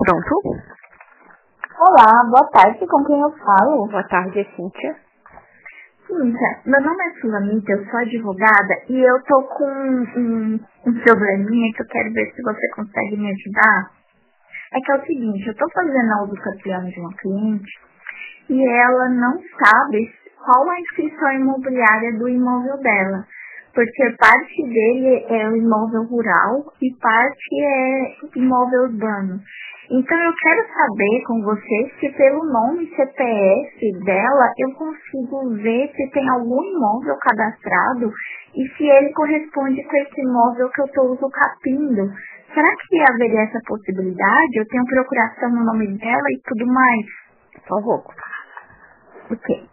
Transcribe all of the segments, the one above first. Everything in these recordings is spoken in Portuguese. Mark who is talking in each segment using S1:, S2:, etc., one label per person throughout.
S1: pronto?
S2: Olá, boa tarde, com quem eu falo?
S1: Boa tarde, é Cíntia.
S2: Cíntia, meu nome é Sulamita, eu sou advogada e eu tô com um probleminha que eu quero ver se você consegue me ajudar. É que é o seguinte, eu tô fazendo a uso capiano de uma cliente e ela não sabe qual a inscrição imobiliária do imóvel dela. Porque parte dele é o imóvel rural e parte é imóvel urbano. Então eu quero saber com você se pelo nome CPF dela eu consigo ver se tem algum imóvel cadastrado e se ele corresponde com esse imóvel que eu estou usucapindo. Será que haveria essa possibilidade? Eu tenho procuração no nome dela e tudo mais.
S1: Só um pouco.
S2: Ok.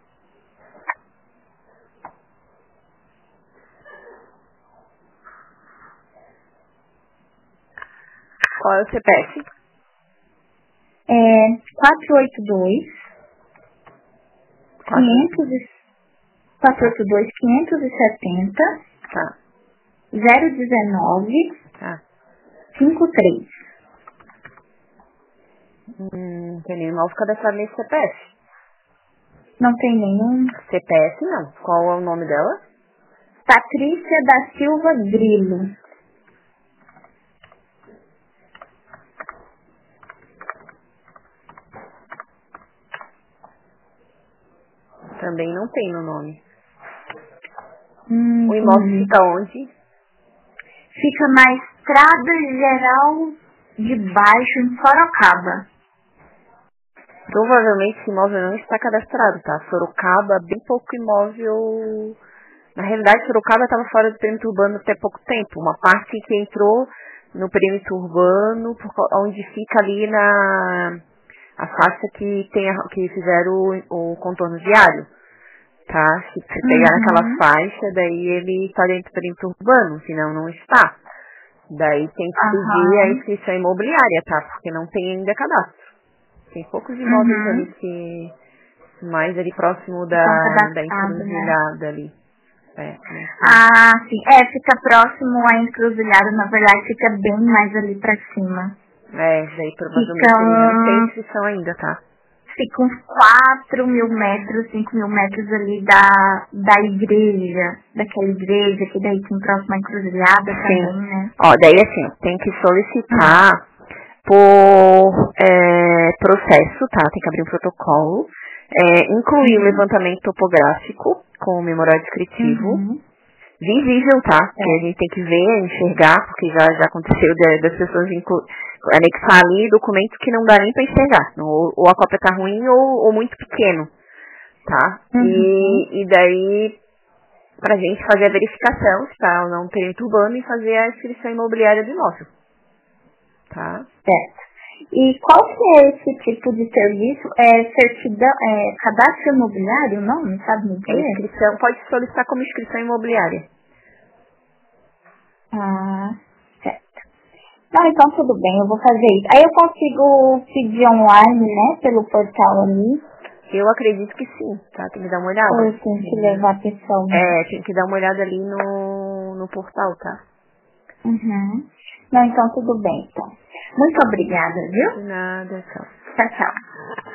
S1: Qual é o CPF?
S2: 482 570
S1: Tá.
S2: 019
S1: Tá.
S2: 53.
S1: Tem nenhum imóvel cadastrado nesse CPF.
S2: Não tem nenhum.
S1: CPF não. Qual é o nome dela?
S2: Patrícia da Silva Grilo.
S1: Também não tem no nome. O imóvel
S2: Entendi.
S1: fica onde?
S2: Fica na Estrada Geral de Baixo, em Sorocaba.
S1: Provavelmente esse imóvel não está cadastrado, tá? Sorocaba, bem pouco imóvel. Na realidade, Sorocaba estava fora do perímetro urbano até pouco tempo. Uma parte que entrou no perímetro urbano, onde fica ali na a faixa que fizeram o contorno viário, tá? Se pegar naquela faixa, daí ele está dentro do perímetro urbano, senão não está. Daí tem que pedir a inscrição imobiliária, tá? Porque não tem ainda cadastro. Tem poucos imóveis ali que mais ali próximo da encruzilhada, né? Ali.
S2: Sim. Fica próximo à encruzilhada, na verdade fica bem mais ali pra cima.
S1: Daí provavelmente ele não tem inscrição ainda, tá?
S2: Fica uns 4.000 metros, 5.000 metros ali da igreja, daquela igreja que daí tem próximo à encruzilhada também, né?
S1: Daí assim, tem que solicitar por processo, tá? Tem que abrir um protocolo, incluir um levantamento topográfico com o memorial descritivo, visível, tá? Que a gente tem que ver, enxergar, porque já aconteceu das pessoas anexar ali documentos que não dá nem pra enxergar. Ou a cópia tá ruim ou muito pequeno, tá? E daí, pra gente fazer a verificação, se tá ou não perímetro urbano e fazer a inscrição imobiliária do imóvel. Tá?
S2: Certo. E qual que é esse tipo de serviço? Certidão, cadastro imobiliário, não sabe me dizer?
S1: Inscrição, pode solicitar como inscrição imobiliária.
S2: Certo. Não, então tudo bem, eu vou fazer isso. Aí eu consigo pedir online, né, pelo portal ali?
S1: Eu acredito que sim, tá? Tem que dar uma olhada.
S2: Ou eu tenho que levar a pessoa?
S1: Tem que dar uma olhada ali no portal, tá?
S2: Não, então tudo bem, então. Muito obrigada, viu?
S1: De nada, tchau.
S2: Tchau, tchau.